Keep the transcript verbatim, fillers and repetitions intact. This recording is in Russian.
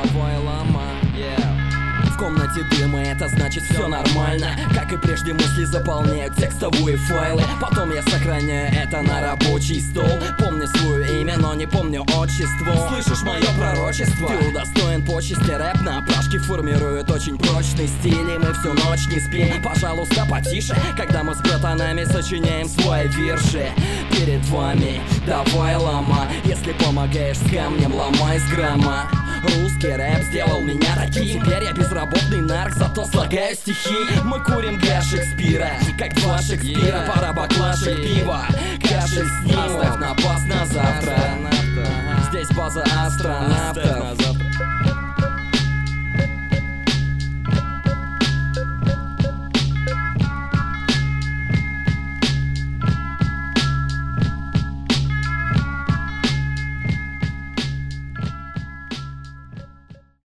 давай лома, yeah. В комнате дыма, это значит все нормально. Как и прежде, мысли заполняют текстовые файлы. Потом я сохраняю это на рабочий стол. Помню свое имя, но не помню отчество. Слышишь мое пророчество? Ты удостоен почести, рэп на опрашке формирует очень прочный стиль. И мы всю ночь не спим, пожалуйста, потише, когда мы с братанами сочиняем свои вирши. Перед вами давай лома. Если помогаешь с камнем, ломай с грамма. Русский рэп сделал меня таким. Теперь я безработный нарк, зато слагаю стихи. Мы курим для Шекспира, как два Шекспира. Пара баклашек пива, кашель с ним. Оставь на пас на завтра. Здесь база астронавтов.